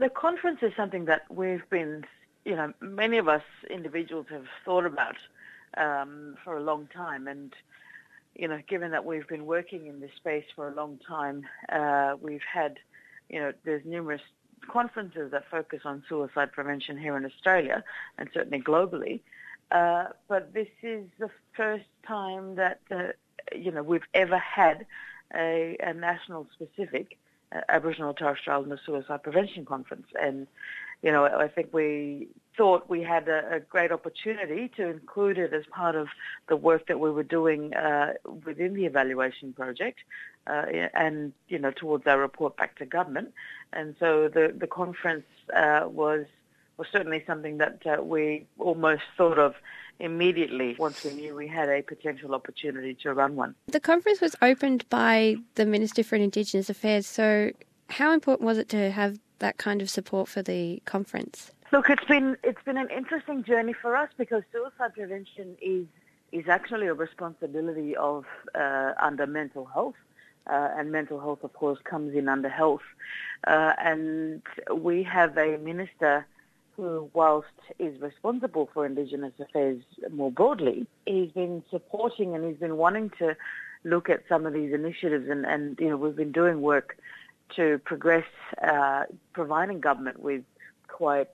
The conference is something that we've been, many of us individuals have thought about for a long time. And, given that we've been working in this space for a long time, we've had, there's numerous conferences that focus on suicide prevention here in Australia and certainly globally. But this is the first time that, we've ever had a national specific Aboriginal and Torres Strait Islander Suicide Prevention Conference. And, I think we thought we had a great opportunity to include it as part of the work that we were doing within the evaluation project and, towards our report back to government. And so the conference was certainly something that we almost thought of immediately once we knew we had a potential opportunity to run one. The conference was opened by the Minister for Indigenous Affairs, so how important was it to have that kind of support for the conference? Look, it's been an interesting journey for us because suicide prevention is actually a responsibility of under mental health, and mental health, of course, comes in under health. And we have a minister who, whilst is responsible for Indigenous affairs more broadly, he's been supporting and he's been wanting to look at some of these initiatives and we've been doing work to progress providing government with quite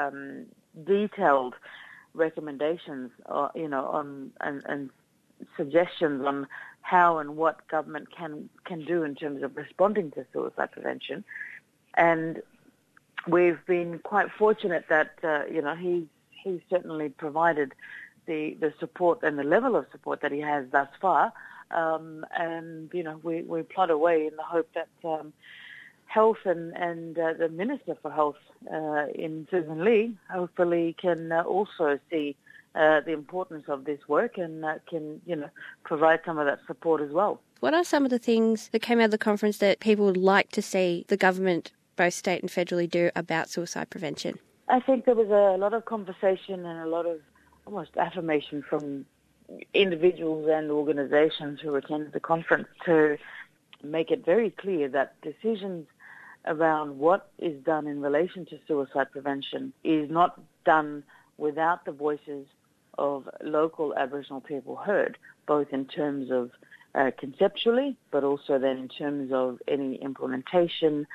detailed recommendations, on and suggestions on how and what government can do in terms of responding to suicide prevention. And we've been quite fortunate that, he's certainly provided the support and the level of support that he has thus far. And we plod away in the hope that Health and the Minister for Health in Susan Lee hopefully can also see the importance of this work and can, provide some of that support as well. What are some of the things that came out of the conference that people would like to see the government, both state and federally, do about suicide prevention? I think there was a lot of conversation and a lot of almost affirmation from individuals and organisations who attended the conference to make it very clear that decisions around what is done in relation to suicide prevention is not done without the voices of local Aboriginal people heard, both in terms of conceptually, but also then in terms of any implementation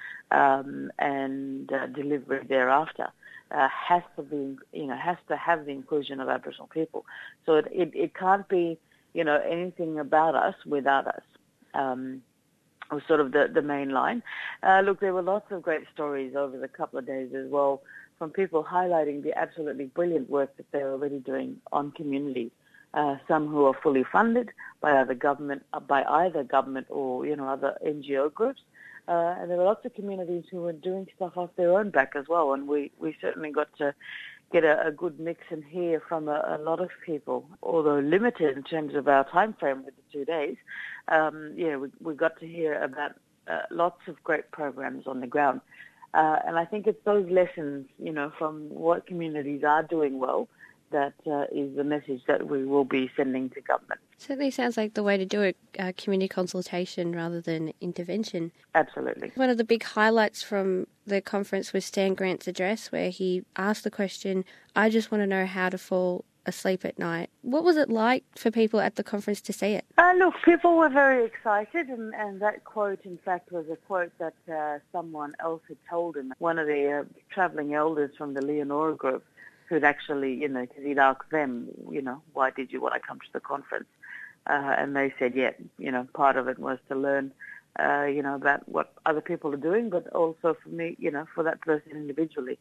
and delivery thereafter. Has to have the inclusion of Aboriginal people. So it can't be, anything about us without us. Was sort of the main line. Look, there were lots of great stories over the couple of days as well from people highlighting the absolutely brilliant work that they're already doing on communities. Some who are fully funded by either government or, other NGO groups. And there were lots of communities who were doing stuff off their own back as well. And we certainly got to get a good mix and hear from a lot of people, although limited in terms of our time frame with the 2 days. We got to hear about lots of great programs on the ground. And I think it's those lessons, from what communities are doing well that is the message that we will be sending to government. Certainly sounds like the way to do it, community consultation rather than intervention. Absolutely. One of the big highlights from the conference was Stan Grant's address, where he asked the question, I just want to know how to fall asleep at night. What was it like for people at the conference to see it? Look, people were very excited, and that quote, in fact, was a quote that someone else had told him, one of the travelling elders from the Leonora group, who'd actually, because he'd asked them, why did you want to come to the conference? And they said, part of it was to learn, about what other people are doing, but also for me, for that person individually.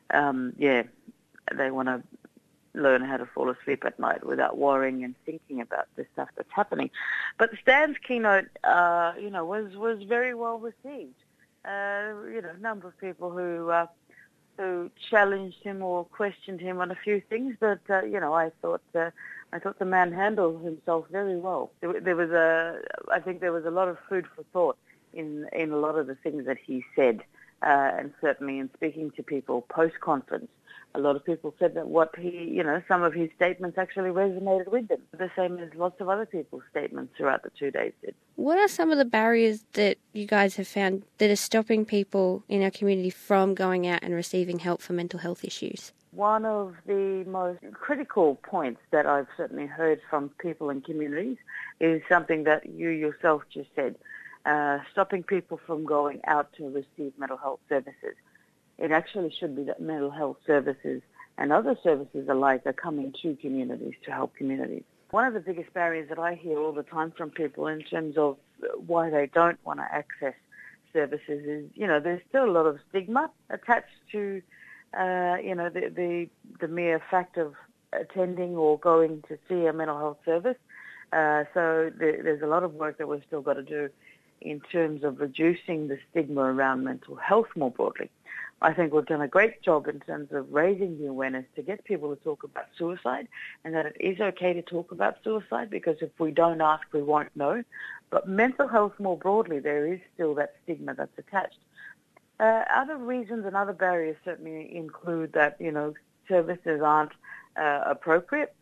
They want to learn how to fall asleep at night without worrying and thinking about the stuff that's happening. But Stan's keynote, was very well received. A number of people who challenged him or questioned him on a few things, but I thought the man handled himself very well. I think there was a lot of food for thought in a lot of the things that he said, and certainly in speaking to people post-conference, a lot of people said that some of his statements actually resonated with them, the same as lots of other people's statements throughout the 2 days did. What are some of the barriers that you guys have found that are stopping people in our community from going out and receiving help for mental health issues? One of the most critical points that I've certainly heard from people in communities is something that you yourself just said, stopping people from going out to receive mental health services. It actually should be that mental health services and other services alike are coming to communities to help communities. One of the biggest barriers that I hear all the time from people in terms of why they don't want to access services is, there's still a lot of stigma attached to, the mere fact of attending or going to see a mental health service. So there's a lot of work that we've still got to do in terms of reducing the stigma around mental health more broadly. I think we've done a great job in terms of raising the awareness to get people to talk about suicide and that it is okay to talk about suicide, because if we don't ask, we won't know. But mental health more broadly, there is still that stigma that's attached. Other reasons and other barriers certainly include that, services aren't appropriate,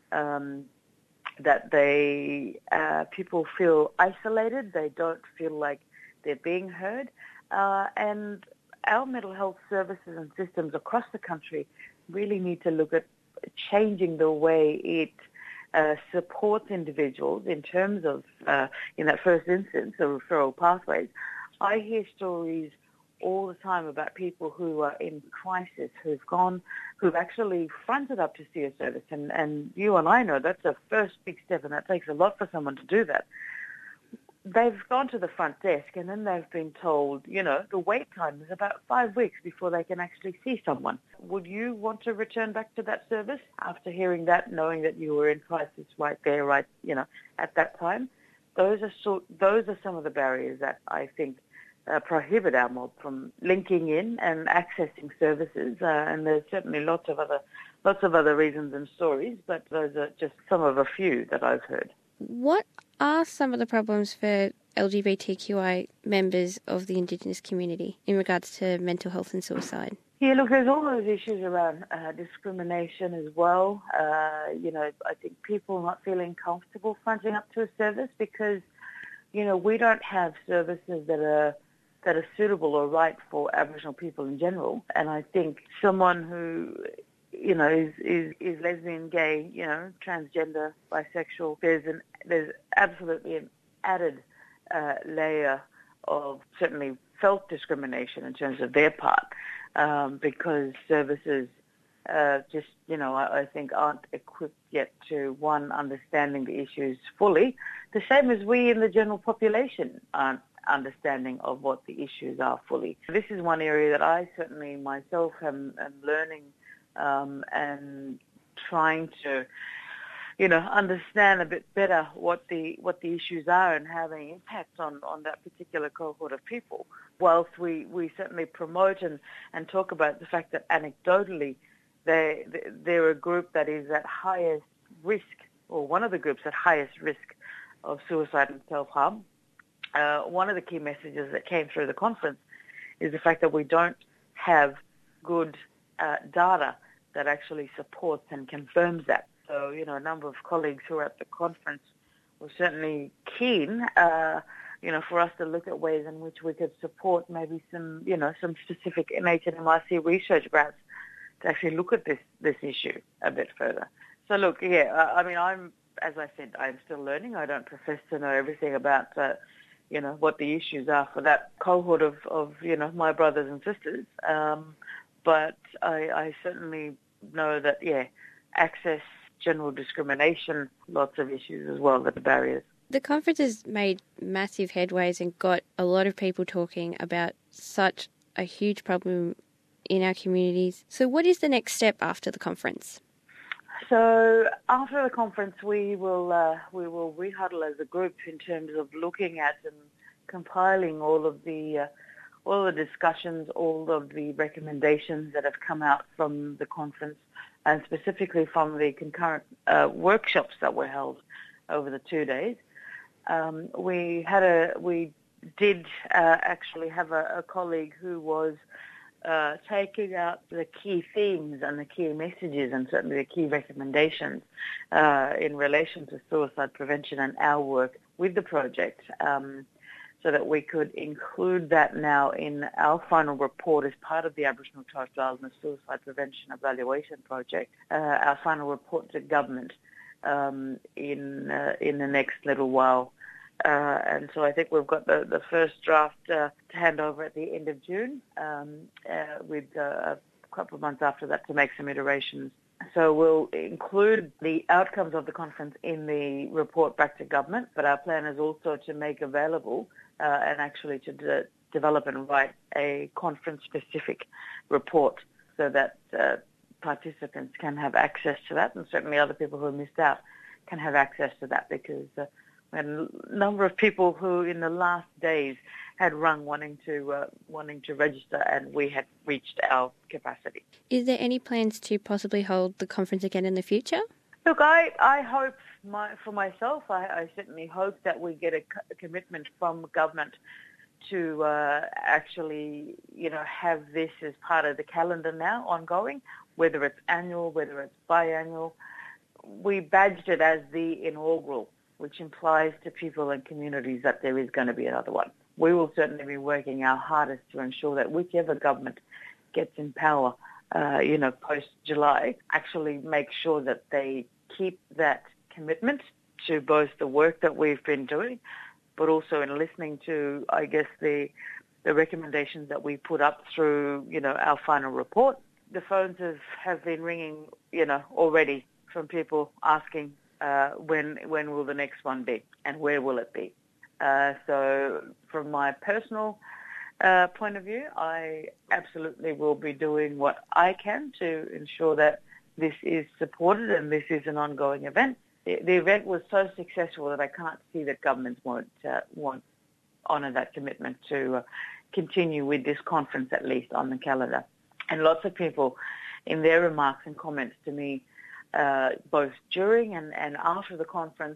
that people feel isolated, they don't feel like they're being heard, and our mental health services and systems across the country really need to look at changing the way it supports individuals in terms of, in that first instance, the referral pathways. I hear stories all the time about people who are in crisis, who've actually fronted up to see a service. And you and I know that's a first big step, and that takes a lot for someone to do that. They've gone to the front desk and then they've been told, the wait time is about 5 weeks before they can actually see someone. Would you want to return back to that service after hearing that, knowing that you were in crisis right there, at that time? Those are some of the barriers that I think prohibit our mob from linking in and accessing services. And there's certainly lots of other reasons and stories, but those are just some of a few that I've heard. What are some of the problems for LGBTQI members of the Indigenous community in regards to mental health and suicide? Yeah, look, there's all those issues around discrimination as well. I think people not feeling comfortable fronting up to a service because, we don't have services that are suitable or right for Aboriginal people in general. And I think someone who is lesbian, gay, transgender, bisexual, there's absolutely an added layer of certainly felt discrimination in terms of their part, because services I think aren't equipped yet to, one, understanding the issues fully, the same as we in the general population aren't understanding of what the issues are fully. This is one area that I certainly myself am learning and trying to, understand a bit better what the issues are and how they impact on that particular cohort of people. Whilst we certainly promote and talk about the fact that anecdotally they're a group that is at highest risk, or one of the groups at highest risk of suicide and self-harm. One of the key messages that came through the conference is the fact that we don't have good data that actually supports and confirms that. So, a number of colleagues who were at the conference were certainly keen, for us to look at ways in which we could support maybe some specific NHMRC research grants to actually look at this issue a bit further. So, look, as I said, I'm still learning. I don't profess to know everything about, what the issues are for that cohort of my brothers and sisters. But I certainly know that, access, general discrimination, lots of issues as well, that are barriers. The conference has made massive headways and got a lot of people talking about such a huge problem in our communities. So what is the next step after the conference? So after the conference, we will rehuddle as a group in terms of looking at and compiling all of the discussions, all of the recommendations that have come out from the conference, and specifically from the concurrent workshops that were held over the 2 days. We did actually have a colleague who was taking out the key themes and the key messages and certainly the key recommendations in relation to suicide prevention and our work with the project, so that we could include that now in our final report as part of the Aboriginal and Torres Strait Islander Suicide Prevention Evaluation Project, our final report to government in the next little while. And so I think we've got the first draft to hand over at the end of June, with a couple of months after that to make some iterations. So we'll include the outcomes of the conference in the report back to government, but our plan is also to make available and actually to develop and write a conference-specific report so that participants can have access to that, and certainly other people who missed out can have access to that, because we had a number of people who in the last days had rung wanting to register, and we had reached our capacity. Is there any plans to possibly hold the conference again in the future? Look, I hope for myself, I certainly hope that we get a commitment from government to actually, have this as part of the calendar now ongoing, whether it's annual, whether it's biannual. We badged it as the inaugural, which implies to people and communities that there is going to be another one. We will certainly be working our hardest to ensure that whichever government gets in power, post-July, actually make sure that they keep that commitment to both the work that we've been doing, but also in listening to, I guess, the recommendations that we put up through, our final report. The phones have been ringing, already from people asking when will the next one be and where will it be. So from my personal point of view, I absolutely will be doing what I can to ensure that this is supported and this is an ongoing event. The event was so successful that I can't see that governments won't honour that commitment to continue with this conference, at least on the calendar. And lots of people in their remarks and comments to me, both during and after the conference,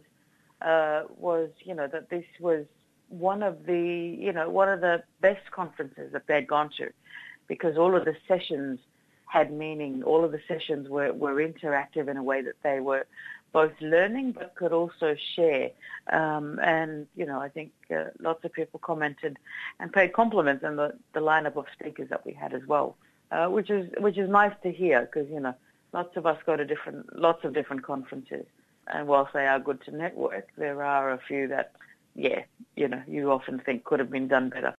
was, that this was one of the best conferences that they'd gone to, because all of the sessions had meaning. All of the sessions were interactive in a way that they were both learning but could also share. And, I think lots of people commented and paid compliments on the lineup of speakers that we had as well, which is nice to hear, because, lots of us go to lots of different conferences. And whilst they are good to network, there are a few that, you often think could have been done better.